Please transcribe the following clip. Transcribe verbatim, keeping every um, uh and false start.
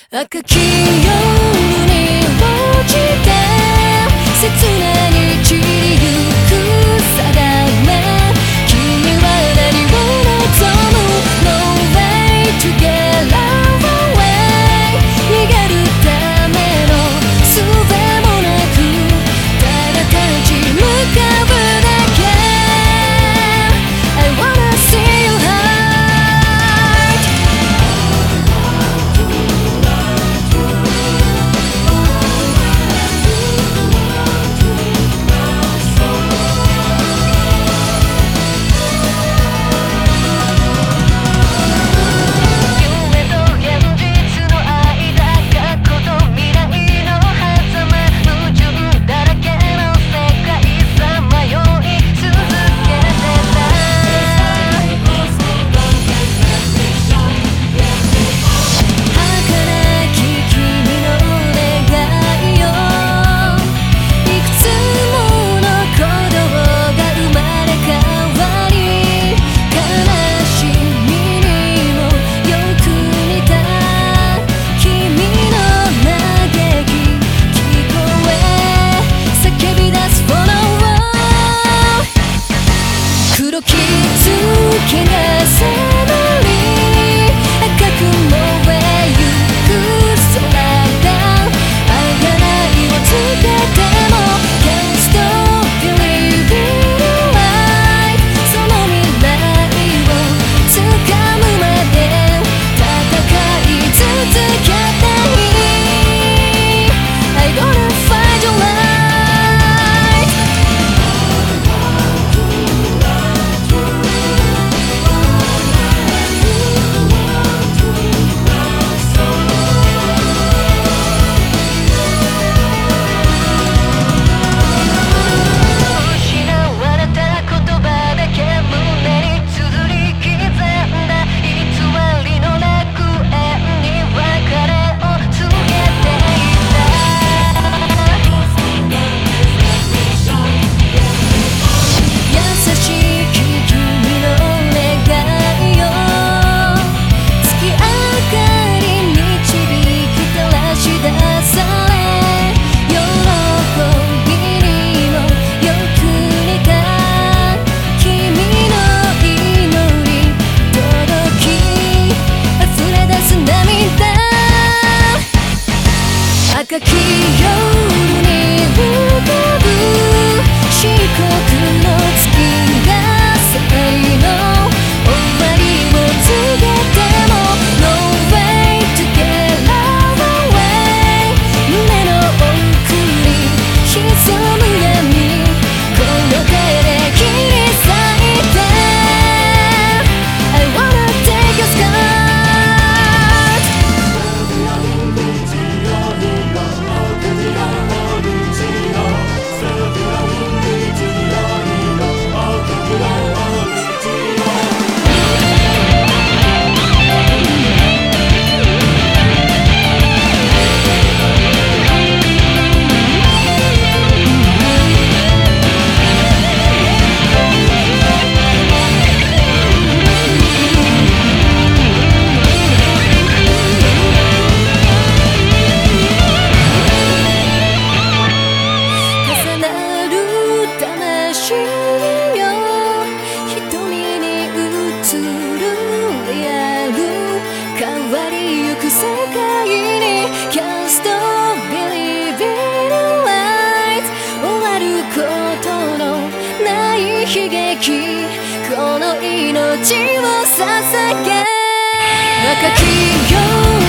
赤き夜に落ちて切なに散りゆく定め、君は何を望む No way to get away、 逃げるための術もなくただ立ち向かうだけ。 I wanna see you high。黒きつけが迫り赤く燃えゆく空が贖いをつけても Can't stop believing in life。 その未来を掴むまで戦い続けたい。 I gonna find your light。赤き夜に浮かぶ四国の月が最の終わりを告げても No way to get away。 胸の奥に潜む闇、この手で切り裂いて I wanna take your sky。世界に Can't stop believing in light。 終わることのない悲劇、この命を捧げ。赤き夜